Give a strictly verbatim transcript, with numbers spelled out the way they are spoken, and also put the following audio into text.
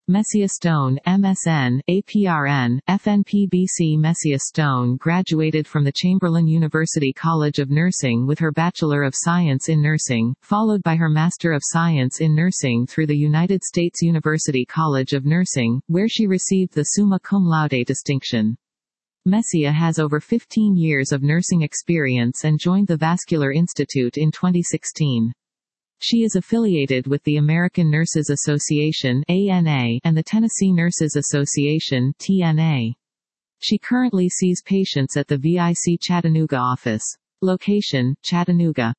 Messia Stone, M S N, A P R N, F N P B C. Messia Stone graduated from the Chamberlain University College of Nursing with her Bachelor of Science in Nursing, followed by her Master of Science in Nursing through the United States University College of Nursing, where she received the Summa Cum Laude distinction. Messia has over fifteen years of nursing experience and joined the Vascular Institute in twenty sixteen. She is affiliated with the American Nurses Association (A N A) and the Tennessee Nurses Association (T N A). She currently sees patients at the V I C Chattanooga office. Location: Chattanooga.